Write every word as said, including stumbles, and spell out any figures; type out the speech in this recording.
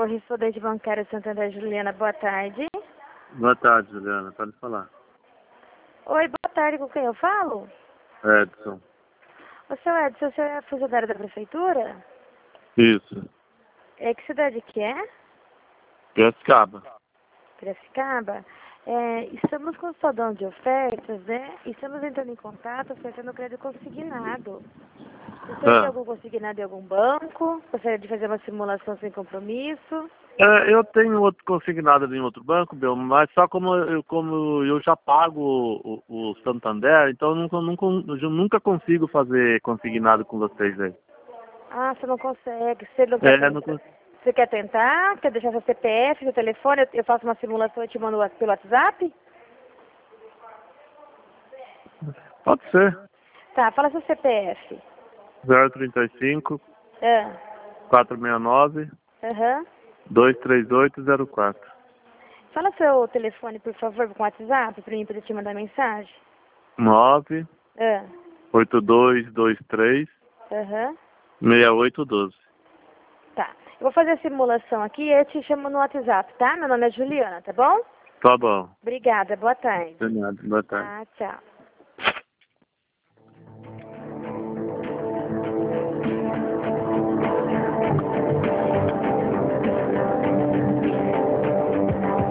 correspondente bancário Santander, Juliana, boa tarde. Boa tarde, Juliana. Pode falar. Oi, boa tarde, com quem eu falo? Edson. Ô, seu Edson, você é funcionário da prefeitura? Isso. É, que cidade que é? Piracicaba. Piracicaba. É, estamos com o saldão de ofertas, né? E estamos entrando em contato ofertando crédito consignado. Você tem É. algum consignado em algum banco? Gostaria de fazer uma simulação sem compromisso? É, eu tenho outro consignado em outro banco, Bel, mas só como eu, como eu já pago o, o, o Santander, então eu nunca, nunca, eu nunca consigo fazer consignado com vocês aí. Ah, você não consegue. Você não quer É, não tentar? consigo. Você quer tentar? Quer deixar seu C P F, seu telefone? Eu eu faço uma simulação e te mando pelo WhatsApp? Pode ser. Tá, fala seu C P F. zero trinta e cinco, Ah, quatrocentos e sessenta e nove, aham. duzentos e trinta e oito, zero quatro. Fala seu telefone, por favor, com o WhatsApp, pra mim poder te mandar mensagem. nove Ah, oito dois dois três, aham. seis oito um dois. Tá. Eu vou fazer a simulação aqui e eu te chamo no WhatsApp, tá? Meu nome é Juliana, tá bom? Tá bom. Obrigada, boa tarde. De nada. Boa tarde. Tá, tchau.